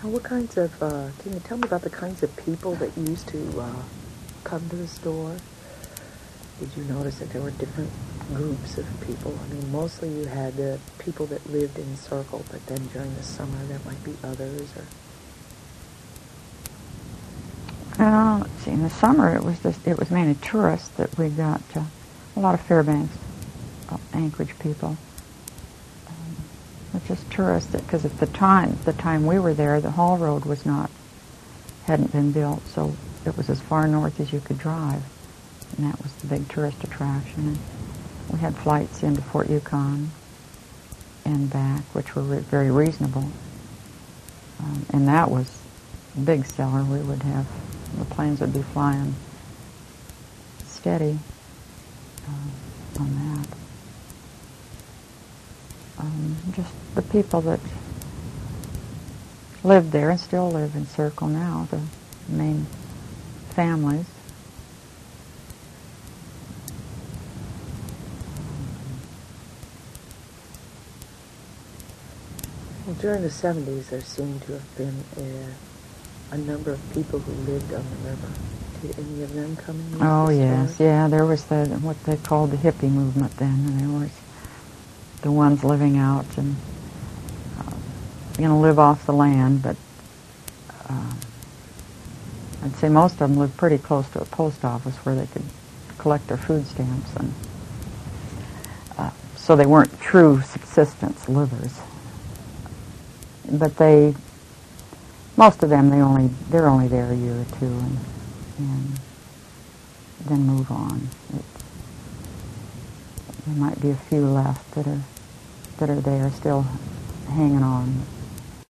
What kinds of, can you tell me about the kinds of people that used to come to the store? Did you notice that there were different groups of people? I mean, mostly you had the people that lived in Circle, but then during the summer there might be others, or... Let's see, in the summer it was mainly tourists that we got, a lot of Fairbanks, Anchorage people. It's just tourists, because at the time we were there, the Hall Road hadn't been built, so it was as far north as you could drive, and that was the big tourist attraction. And we had flights into Fort Yukon and back, which were very reasonable, and that was a big seller. We would have, the planes would be flying steady on that. Just the people that lived there and still live in Circle now, the main families. Well, during the 70s, there seemed to have been a number of people who lived on the river. Did any of them come in? Oh, yes. Yeah, there was what they called the hippie movement then, and there was the ones living out and live off the land, but I'd say most of them lived pretty close to a post office where they could collect their food stamps, and so they weren't true subsistence livers. But most of them, they're only there a year or two, and then move on. There might be a few left that are there still hanging on.